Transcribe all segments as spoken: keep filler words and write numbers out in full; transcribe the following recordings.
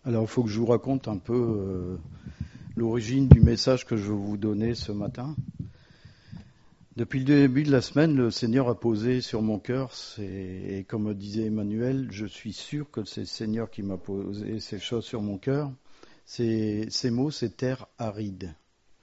Alors, il faut que je vous raconte un peu euh, l'origine du message que je vais vous donner ce matin. Depuis le début de la semaine, le Seigneur a posé sur mon cœur, et comme disait Emmanuel, je suis sûr que c'est le Seigneur qui m'a posé ces choses sur mon cœur. Ces, ces mots, c'est terre aride.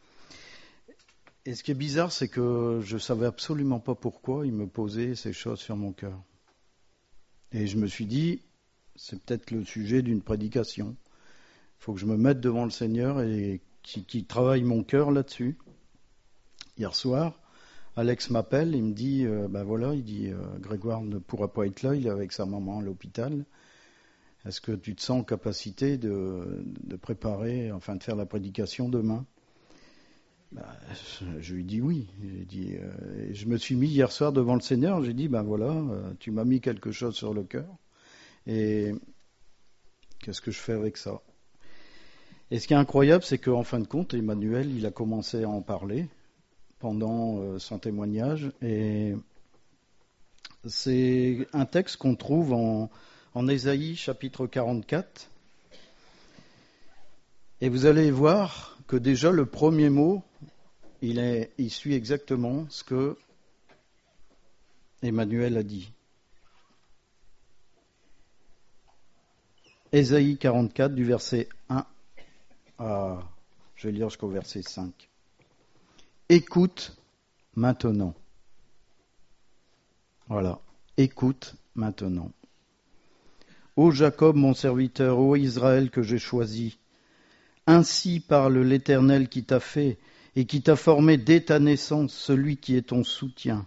Et ce qui est bizarre, c'est que je ne savais absolument pas pourquoi il me posait ces choses sur mon cœur. Et je me suis dit, c'est peut-être le sujet d'une prédication. Il faut que je me mette devant le Seigneur et qui, qui travaille mon cœur là-dessus. Hier soir, Alex m'appelle, il me dit, euh, ben voilà, il dit, euh, Grégoire ne pourra pas être là, il est avec sa maman à l'hôpital. Est-ce que tu te sens en capacité de, de préparer, enfin de faire la prédication demain ? Ben, je lui dis oui. J'ai dit, euh, je me suis mis hier soir devant le Seigneur, j'ai dit, ben voilà, euh, tu m'as mis quelque chose sur le cœur. Et qu'est-ce que je fais avec ça ? Et ce qui est incroyable, c'est qu'en fin de compte, Emmanuel, il a commencé à en parler pendant euh, son témoignage. Et c'est un texte qu'on trouve en, en Ésaïe, chapitre quarante-quatre. Et vous allez voir que déjà le premier mot, il, est, il suit exactement ce que Emmanuel a dit. Ésaïe quarante-quatre, du verset un à, je vais lire jusqu'au verset cinq. Écoute maintenant. Voilà, écoute maintenant. Ô Jacob, mon serviteur, ô Israël que j'ai choisi, ainsi parle l'Éternel qui t'a fait et qui t'a formé dès ta naissance, celui qui est ton soutien.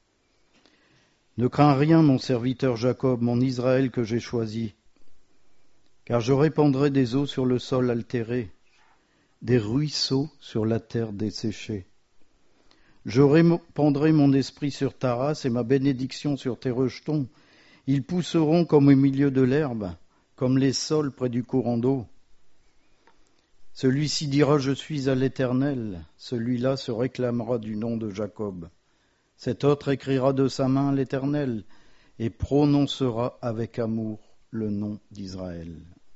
Ne crains rien, mon serviteur Jacob, mon Israël que j'ai choisi, car je répandrai des eaux sur le sol altéré, des ruisseaux sur la terre desséchée. Je répandrai mon esprit sur ta race et ma bénédiction sur tes rejetons. Ils pousseront comme au milieu de l'herbe, comme les saules près du courant d'eau. Celui-ci dira « Je suis à l'Éternel », celui-là se réclamera du nom de Jacob. Cet autre écrira de sa main l'Éternel et prononcera avec amour le nom d'Israël.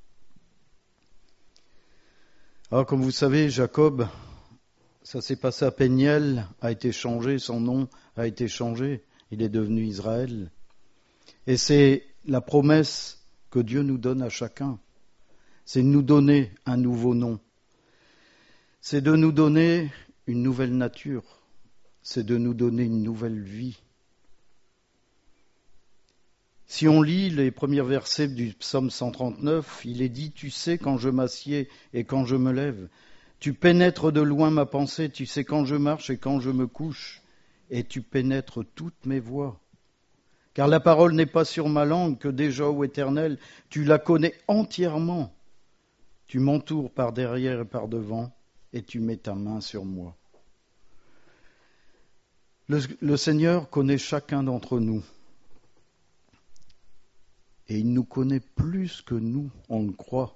Alors, comme vous savez, Jacob, ça s'est passé à Péniel, a été changé, son nom a été changé, il est devenu Israël. Et c'est la promesse que Dieu nous donne à chacun, c'est de nous donner un nouveau nom. C'est de nous donner une nouvelle nature, c'est de nous donner une nouvelle vie. Si on lit les premiers versets du psaume cent trente-neuf, il est dit « Tu sais quand je m'assieds et quand je me lève, tu pénètres de loin ma pensée, tu sais quand je marche et quand je me couche, et tu pénètres toutes mes voies. Car la parole n'est pas sur ma langue, que déjà, ô Éternel, tu la connais entièrement. Tu m'entoures par derrière et par devant, et tu mets ta main sur moi. » Le, le Seigneur connaît chacun d'entre nous. Et il nous connaît plus que nous, on le croit.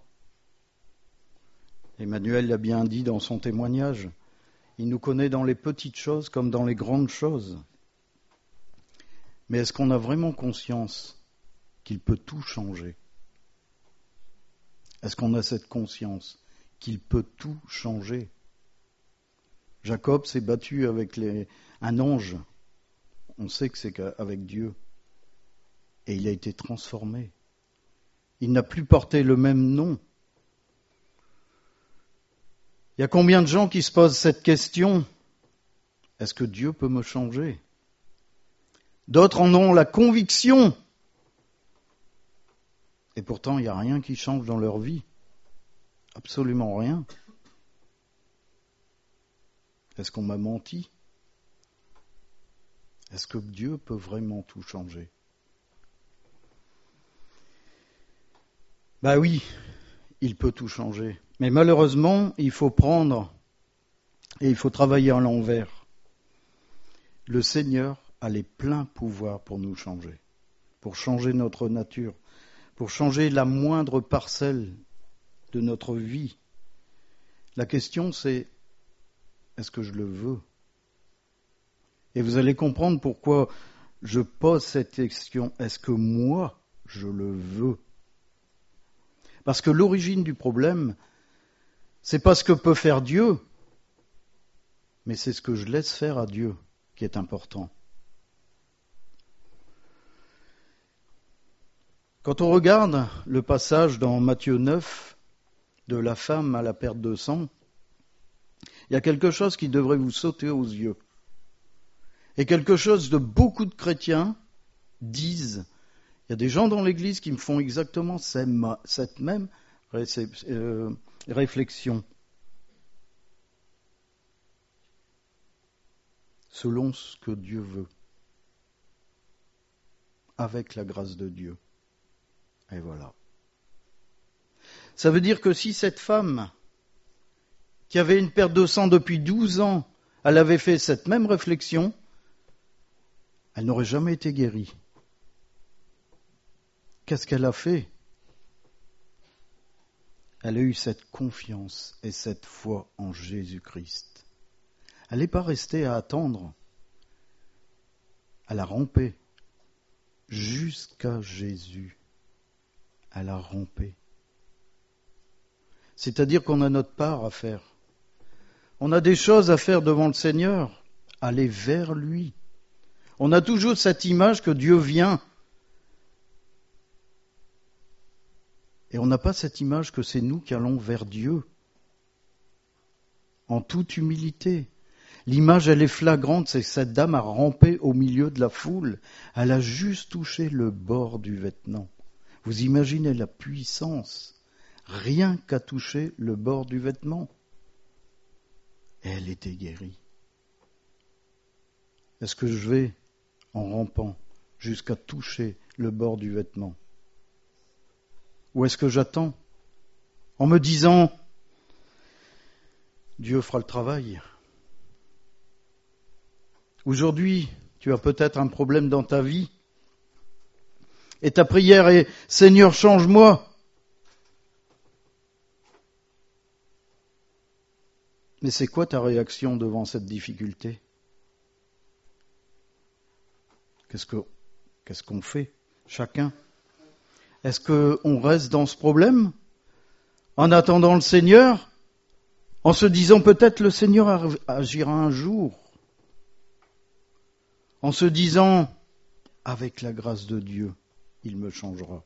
Emmanuel l'a bien dit dans son témoignage. Il nous connaît dans les petites choses comme dans les grandes choses. Mais est-ce qu'on a vraiment conscience qu'il peut tout changer ? Est-ce qu'on a cette conscience qu'il peut tout changer ? Jacob s'est battu avec les, un ange. On sait que c'est avec Dieu. Et il a été transformé. Il n'a plus porté le même nom. Il y a combien de gens qui se posent cette question ? Est-ce que Dieu peut me changer ? D'autres en ont la conviction. Et pourtant, il n'y a rien qui change dans leur vie. Absolument rien. Est-ce qu'on m'a menti ? Est-ce que Dieu peut vraiment tout changer ? Ben oui, il peut tout changer. Mais malheureusement, il faut prendre et il faut travailler à l'envers. Le Seigneur a les pleins pouvoirs pour nous changer, pour changer notre nature, pour changer la moindre parcelle de notre vie. La question c'est, est-ce que je le veux ? Et vous allez comprendre pourquoi je pose cette question, est-ce que moi, je le veux ? Parce que l'origine du problème, c'est pas ce que peut faire Dieu, mais c'est ce que je laisse faire à Dieu qui est important. Quand on regarde le passage dans Matthieu neuf, de la femme à la perte de sang, il y a quelque chose qui devrait vous sauter aux yeux. Et quelque chose de beaucoup de chrétiens disent, il y a des gens dans l'Église qui me font exactement cette même réflexion. Selon ce que Dieu veut, avec la grâce de Dieu. Et voilà. Ça veut dire que si cette femme, qui avait une perte de sang depuis douze ans, elle avait fait cette même réflexion, elle n'aurait jamais été guérie. Qu'est-ce qu'elle a fait? Elle a eu cette confiance et cette foi en Jésus-Christ. Elle n'est pas restée à attendre. Elle a rampé jusqu'à Jésus. Elle a rampé. C'est-à-dire qu'on a notre part à faire. On a des choses à faire devant le Seigneur. Aller vers lui. On a toujours cette image que Dieu vient. Et on n'a pas cette image que c'est nous qui allons vers Dieu. En toute humilité. L'image, elle est flagrante, c'est que cette dame a rampé au milieu de la foule. Elle a juste touché le bord du vêtement. Vous imaginez la puissance, rien qu'à toucher le bord du vêtement. Et elle était guérie. Est-ce que je vais, en rampant, jusqu'à toucher le bord du vêtement? Ou est-ce que j'attends, en me disant, Dieu fera le travail? Aujourd'hui, tu as peut-être un problème dans ta vie, et ta prière est « Seigneur, change-moi ». Mais c'est quoi ta réaction devant cette difficulté? Qu'est-ce que, qu'est-ce qu'on fait, chacun? Est-ce qu'on reste dans ce problème, en attendant le Seigneur, en se disant peut-être le Seigneur agira un jour, en se disant, avec la grâce de Dieu, il me changera.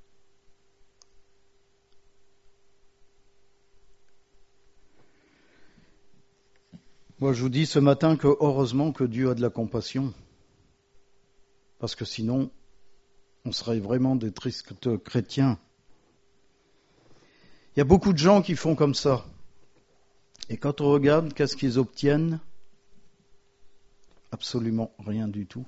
Moi, je vous dis ce matin que heureusement que Dieu a de la compassion, parce que sinon, on serait vraiment des tristes chrétiens. Il y a beaucoup de gens qui font comme ça. Et quand on regarde, qu'est-ce qu'ils obtiennent? Absolument rien du tout.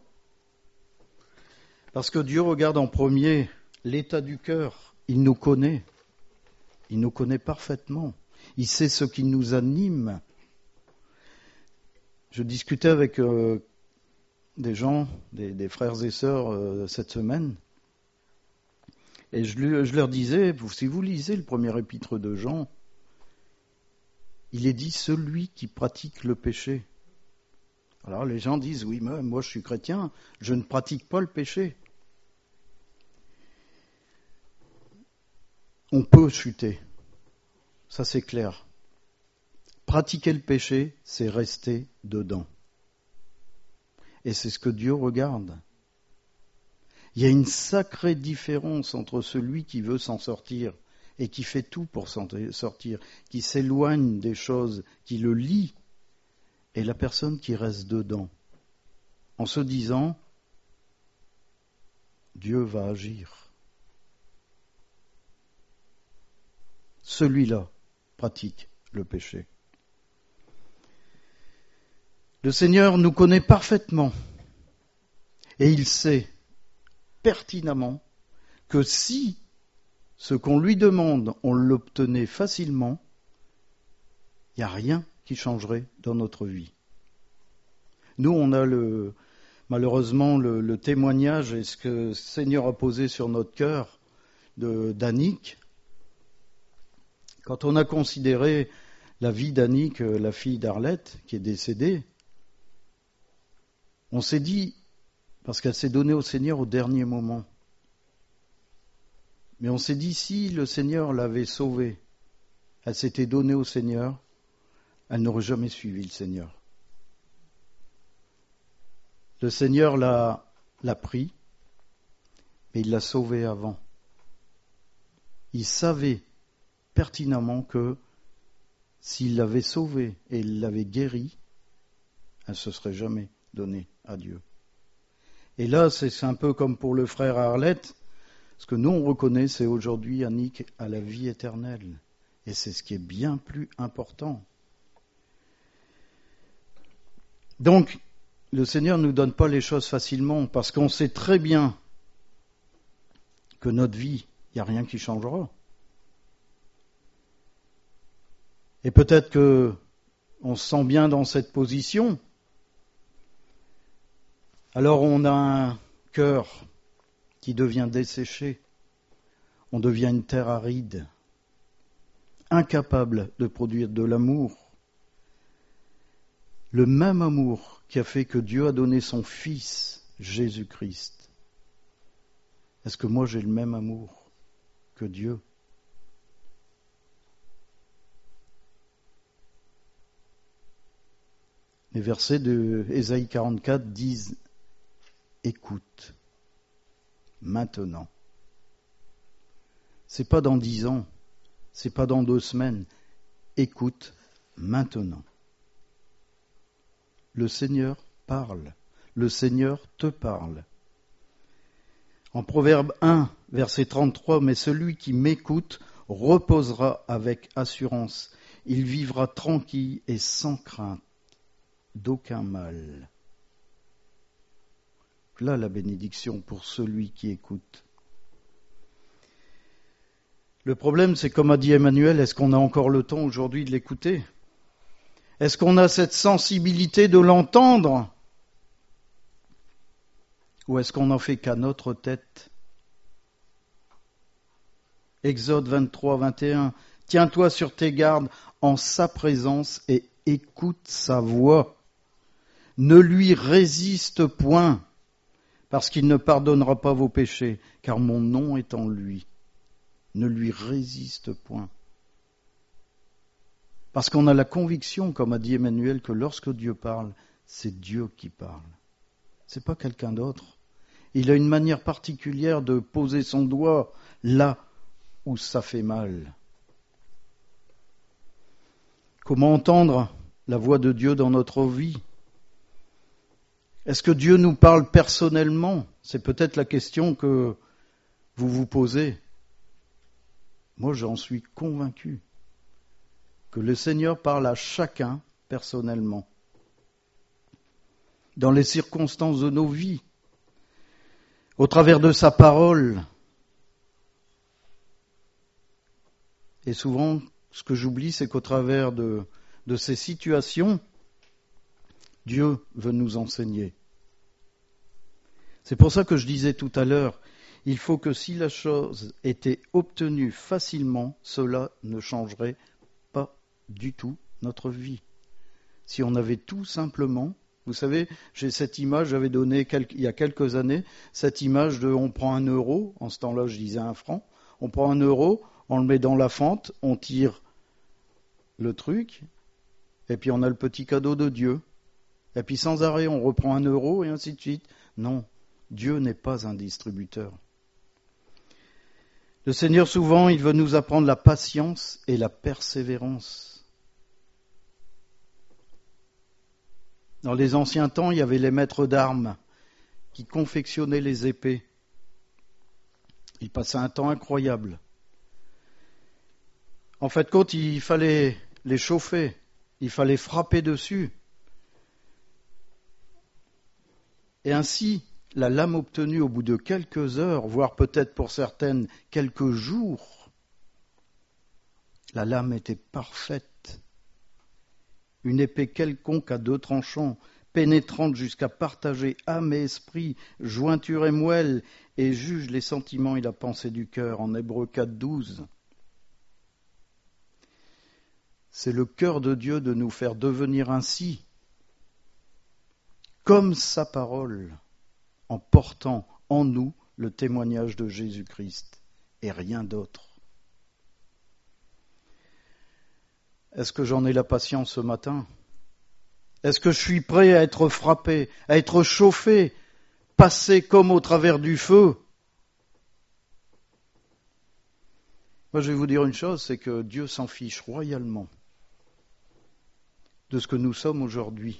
Parce que Dieu regarde en premier l'état du cœur. Il nous connaît. Il nous connaît parfaitement. Il sait ce qui nous anime. Je discutais avec euh, des gens, des, des frères et sœurs euh, cette semaine, et je, lui, je leur disais, si vous lisez le premier épître de Jean, il est dit celui qui pratique le péché. Alors les gens disent, oui, mais moi je suis chrétien, je ne pratique pas le péché. On peut chuter, ça c'est clair. Pratiquer le péché, c'est rester dedans. Et c'est ce que Dieu regarde. Il y a une sacrée différence entre celui qui veut s'en sortir et qui fait tout pour s'en sortir, qui s'éloigne des choses, qui le lie, et la personne qui reste dedans, en se disant « Dieu va agir ». Celui-là pratique le péché. Le Seigneur nous connaît parfaitement et il sait pertinemment que si ce qu'on lui demande, on l'obtenait facilement, il n'y a rien qui changerait dans notre vie. Nous, on a le, malheureusement le, le témoignage et ce que le Seigneur a posé sur notre cœur de, d'Annick. Quand on a considéré la vie d'Annick, la fille d'Arlette, qui est décédée, on s'est dit, parce qu'elle s'est donnée au Seigneur au dernier moment, Mais on s'est dit, si le Seigneur l'avait sauvée, elle s'était donnée au Seigneur, elle n'aurait jamais suivi le Seigneur. Le Seigneur l'a, l'a pris, mais il l'a sauvée avant. Il savait pertinemment que s'il l'avait sauvée et il l'avait guérie, elle ne se serait jamais donnée à Dieu. Et là, c'est un peu comme pour le frère Arlette. Ce que nous, on reconnaît, c'est aujourd'hui Annick à la vie éternelle. Et c'est ce qui est bien plus important. Donc, le Seigneur ne nous donne pas les choses facilement, parce qu'on sait très bien que notre vie, il n'y a rien qui changera. Et peut-être qu'on se sent bien dans cette position. Alors on a un cœur qui devient desséché. On devient une terre aride, incapable de produire de l'amour. Le même amour qui a fait que Dieu a donné son Fils, Jésus-Christ. Est-ce que moi j'ai le même amour que Dieu ? Les versets de Ésaïe quarante-quatre disent « Écoute, maintenant ». C'est pas dans dix ans, c'est pas dans deux semaines. Écoute, maintenant. Le Seigneur parle, le Seigneur te parle. En Proverbe un, verset trente-trois, « Mais celui qui m'écoute reposera avec assurance. Il vivra tranquille et sans crainte d'aucun mal. » Là, la bénédiction pour celui qui écoute. Le problème, c'est comme a dit Emmanuel, est-ce qu'on a encore le temps aujourd'hui de l'écouter ? Est-ce qu'on a cette sensibilité de l'entendre ? Ou est-ce qu'on n'en fait qu'à notre tête ? Exode vingt-trois, vingt et un. « Tiens-toi sur tes gardes en sa présence et écoute sa voix. Ne lui résiste point, parce qu'il ne pardonnera pas vos péchés, car mon nom est en lui. » Ne lui résiste point. Parce qu'on a la conviction, comme a dit Emmanuel, que lorsque Dieu parle, c'est Dieu qui parle. C'est pas quelqu'un d'autre. Il a une manière particulière de poser son doigt là où ça fait mal. Comment entendre la voix de Dieu dans notre vie ? Est-ce que Dieu nous parle personnellement ? C'est peut-être la question que vous vous posez. Moi, j'en suis convaincu que le Seigneur parle à chacun personnellement, dans les circonstances de nos vies, au travers de sa parole. Et souvent, ce que j'oublie, c'est qu'au travers de, de ces situations, Dieu veut nous enseigner. C'est pour ça que je disais tout à l'heure, il faut que si la chose était obtenue facilement, cela ne changerait pas du tout notre vie. Si on avait tout simplement, vous savez, j'ai cette image, j'avais donné quelques, il y a quelques années, cette image de on prend un euro, en ce temps-là je disais un franc, on prend un euro, on le met dans la fente, on tire le truc, et puis on a le petit cadeau de Dieu. Et puis sans arrêt, on reprend un euro et ainsi de suite. Non, Dieu n'est pas un distributeur. Le Seigneur, souvent, il veut nous apprendre la patience et la persévérance. Dans les anciens temps, il y avait les maîtres d'armes qui confectionnaient les épées. Ils passaient un temps incroyable. En fait, quand il fallait les chauffer, il fallait frapper dessus. Et ainsi, la lame obtenue au bout de quelques heures, voire peut-être pour certaines quelques jours, la lame était parfaite. Une épée quelconque à deux tranchants, pénétrante jusqu'à partager âme et esprit, jointure et moelle, et juge les sentiments et la pensée du cœur, en Hébreux quatre, douze. C'est le cœur de Dieu de nous faire devenir ainsi, comme sa parole, en portant en nous le témoignage de Jésus-Christ et rien d'autre. Est-ce que j'en ai la patience ce matin ? Est-ce que je suis prêt à être frappé, à être chauffé, passé comme au travers du feu ? Moi, je vais vous dire une chose, c'est que Dieu s'en fiche royalement de ce que nous sommes aujourd'hui.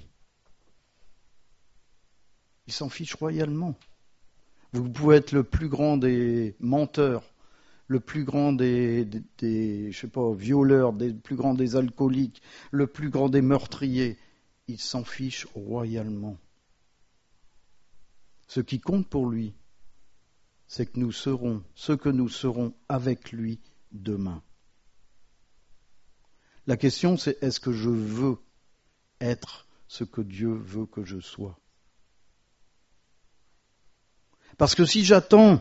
Il s'en fiche royalement. Vous pouvez être le plus grand des menteurs, le plus grand des, des, des je sais pas, violeurs, le plus grand des alcooliques, le plus grand des meurtriers. Il s'en fiche royalement. Ce qui compte pour lui, c'est que nous serons ce que nous serons avec lui demain. La question, c'est est-ce que je veux être ce que Dieu veut que je sois ? Parce que si j'attends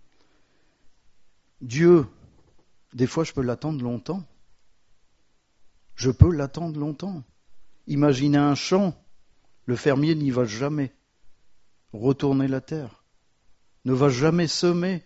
Dieu, des fois je peux l'attendre longtemps. Je peux l'attendre longtemps. Imaginez un champ, le fermier n'y va jamais retourner la terre, ne va jamais semer.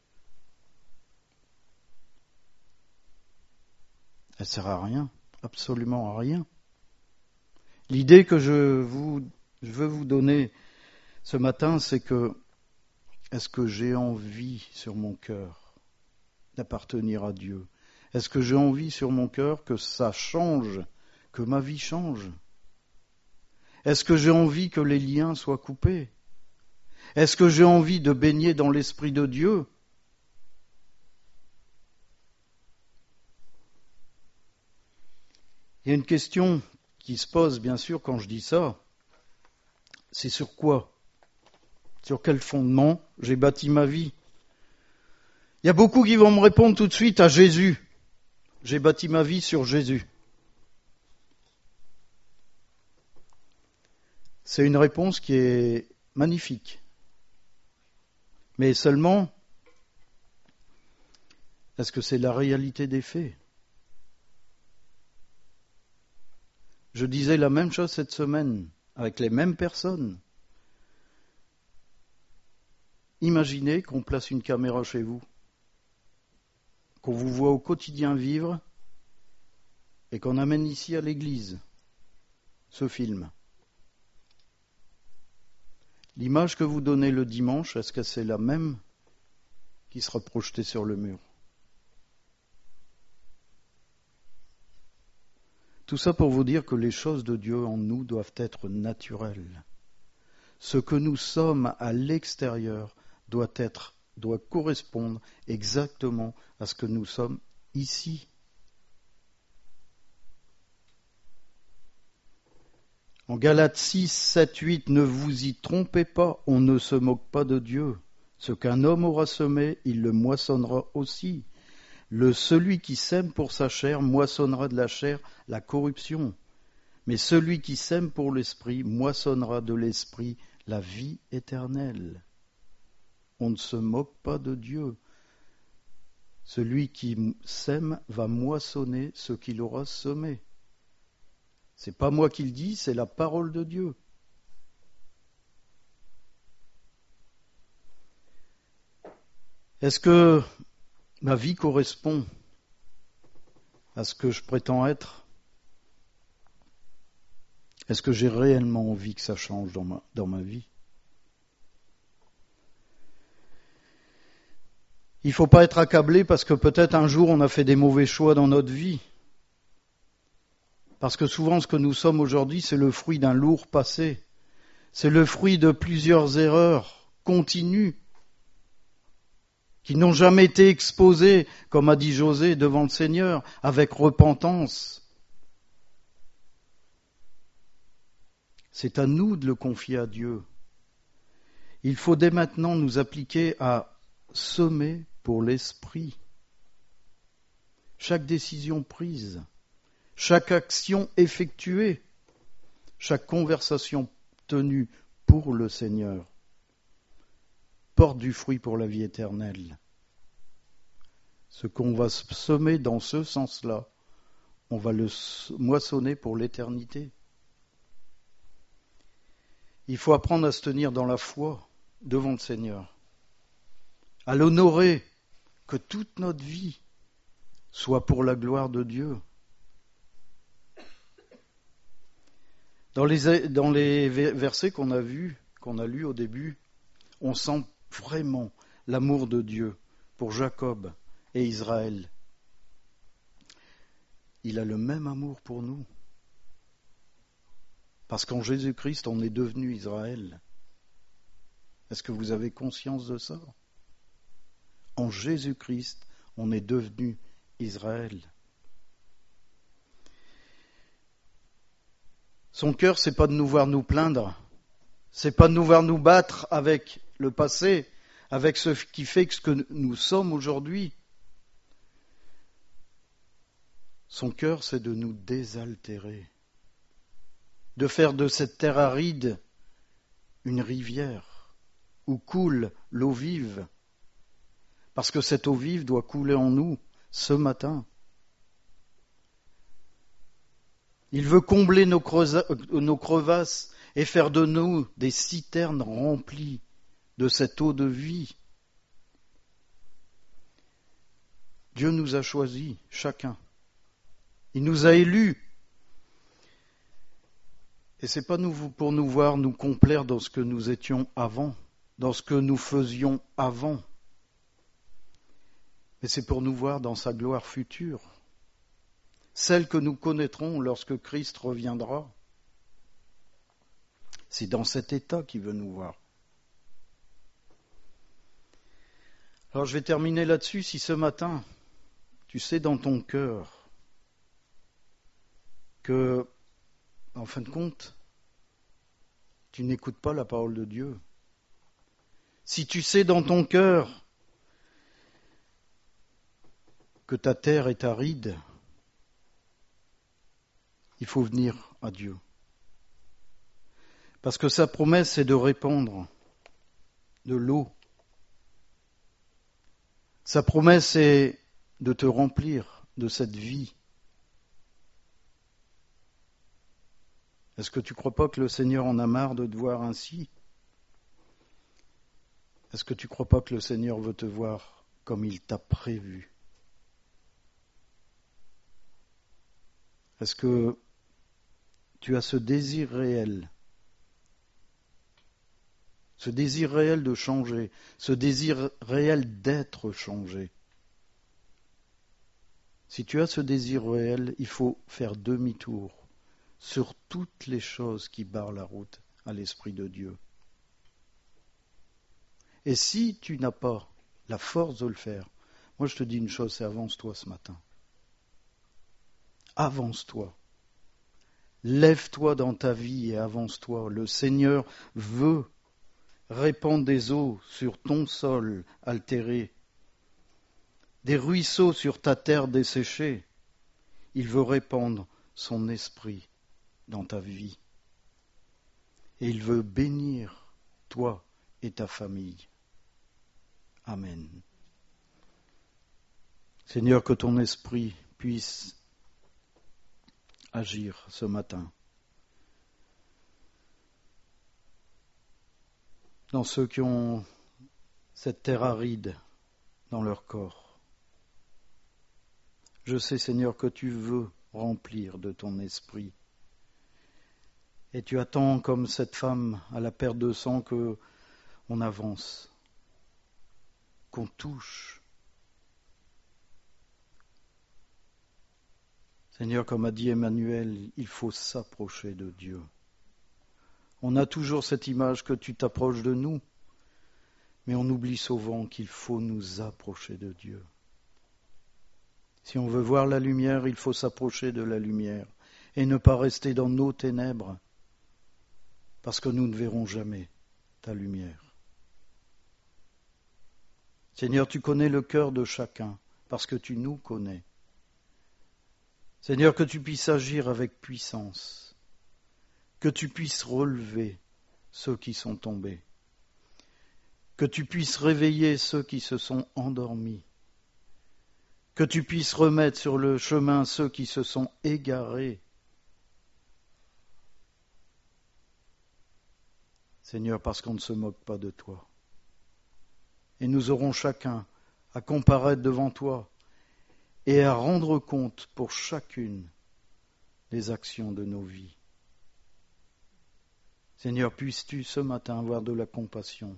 Elle ne sert à rien, absolument à rien. L'idée que je, vous, je veux vous donner ce matin, c'est que est-ce que j'ai envie sur mon cœur d'appartenir à Dieu ? Est-ce que j'ai envie sur mon cœur que ça change, que ma vie change ? Est-ce que j'ai envie que les liens soient coupés ? Est-ce que j'ai envie de baigner dans l'Esprit de Dieu ? Il y a une question qui se pose, bien sûr, quand je dis ça. C'est sur quoi ? Sur quel fondement j'ai bâti ma vie ? Il y a beaucoup qui vont me répondre tout de suite à Jésus. J'ai bâti ma vie sur Jésus. C'est une réponse qui est magnifique. Mais seulement, est-ce que c'est la réalité des faits ? Je disais la même chose cette semaine, avec les mêmes personnes. Imaginez qu'on place une caméra chez vous, qu'on vous voit au quotidien vivre et qu'on amène ici à l'église ce film. L'image que vous donnez le dimanche, est-ce que c'est la même qui sera projetée sur le mur ? Tout ça pour vous dire que les choses de Dieu en nous doivent être naturelles. Ce que nous sommes à l'extérieur doit être, doit correspondre exactement à ce que nous sommes ici. En Galates six, sept, huit, ne vous y trompez pas, on ne se moque pas de Dieu. Ce qu'un homme aura semé, il le moissonnera aussi. Le celui qui sème pour sa chair moissonnera de la chair la corruption. Mais celui qui sème pour l'esprit moissonnera de l'esprit la vie éternelle. On ne se moque pas de Dieu. Celui qui sème va moissonner ce qu'il aura semé. C'est pas moi qui le dis, c'est la parole de Dieu. Est-ce que ma vie correspond à ce que je prétends être ? Est-ce que j'ai réellement envie que ça change dans ma, dans ma vie ? Il ne faut pas être accablé parce que peut-être un jour on a fait des mauvais choix dans notre vie. Parce que souvent ce que nous sommes aujourd'hui, c'est le fruit d'un lourd passé. C'est le fruit de plusieurs erreurs continues qui n'ont jamais été exposées, comme a dit José, devant le Seigneur, avec repentance. C'est à nous de le confier à Dieu. Il faut dès maintenant nous appliquer à semer pour l'esprit. Chaque décision prise, chaque action effectuée, chaque conversation tenue pour le Seigneur porte du fruit pour la vie éternelle. Ce qu'on va semer dans ce sens-là, on va le moissonner pour l'éternité. Il faut apprendre à se tenir dans la foi devant le Seigneur, à l'honorer que toute notre vie soit pour la gloire de Dieu. Dans les, dans les versets qu'on a vus, qu'on a lus au début, on sent vraiment l'amour de Dieu pour Jacob et Israël. Il a le même amour pour nous. Parce qu'en Jésus-Christ, on est devenu Israël. Est-ce que vous avez conscience de ça? En Jésus-Christ, on est devenu Israël. Son cœur, c'est pas de nous voir nous plaindre, c'est pas de nous voir nous battre avec le passé, avec ce qui fait que ce que nous sommes aujourd'hui. Son cœur, c'est de nous désaltérer, de faire de cette terre aride une rivière où coule l'eau vive, parce que cette eau vive doit couler en nous ce matin. Il veut combler nos crevasses et faire de nous des citernes remplies de cette eau de vie. Dieu nous a choisis, chacun. Il nous a élus. Et ce n'est pas nous, pour nous voir nous complaire dans ce que nous étions avant, dans ce que nous faisions avant. Mais c'est pour nous voir dans sa gloire future, celle que nous connaîtrons lorsque Christ reviendra. C'est dans cet état qu'il veut nous voir. Alors je vais terminer là-dessus. Si ce matin, tu sais dans ton cœur que, en fin de compte, tu n'écoutes pas la parole de Dieu, si tu sais dans ton cœur que ta terre est aride, il faut venir à Dieu. Parce que sa promesse, c'est de répandre de l'eau. Sa promesse, c'est de te remplir de cette vie. Est-ce que tu ne crois pas que le Seigneur en a marre de te voir ainsi? Est-ce que tu ne crois pas que le Seigneur veut te voir comme il t'a prévu? Est-ce que tu as ce désir réel, ce désir réel de changer, ce désir réel d'être changé? Si tu as ce désir réel, il faut faire demi-tour sur toutes les choses qui barrent la route à l'Esprit de Dieu. Et si tu n'as pas la force de le faire, moi je te dis une chose, c'est avance-toi ce matin. Avance-toi. Lève-toi dans ta vie et avance-toi. Le Seigneur veut répandre des eaux sur ton sol altéré, des ruisseaux sur ta terre desséchée. Il veut répandre son esprit dans ta vie. Et il veut bénir toi et ta famille. Amen. Seigneur, que ton esprit puisse agir ce matin dans ceux qui ont cette terre aride dans leur corps. Je sais, Seigneur, que tu veux remplir de ton esprit. Et tu attends, comme cette femme à la perte de sang, que on avance, qu'on touche. Seigneur, comme a dit Emmanuel, il faut s'approcher de Dieu. On a toujours cette image que tu t'approches de nous, mais on oublie souvent qu'il faut nous approcher de Dieu. Si on veut voir la lumière, il faut s'approcher de la lumière et ne pas rester dans nos ténèbres, parce que nous ne verrons jamais ta lumière. Seigneur, tu connais le cœur de chacun, parce que tu nous connais. Seigneur, que tu puisses agir avec puissance, que tu puisses relever ceux qui sont tombés, que tu puisses réveiller ceux qui se sont endormis, que tu puisses remettre sur le chemin ceux qui se sont égarés. Seigneur, parce qu'on ne se moque pas de toi. Et nous aurons chacun à comparaître devant toi et à rendre compte pour chacune des actions de nos vies. Seigneur, puisses-tu ce matin avoir de la compassion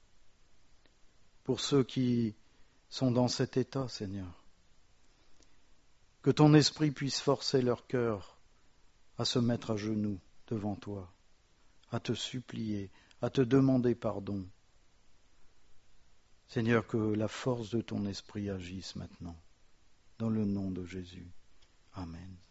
pour ceux qui sont dans cet état, Seigneur. Que ton esprit puisse forcer leur cœur à se mettre à genoux devant toi, à te supplier, à te demander pardon. Seigneur, que la force de ton esprit agisse maintenant, dans le nom de Jésus. Amen.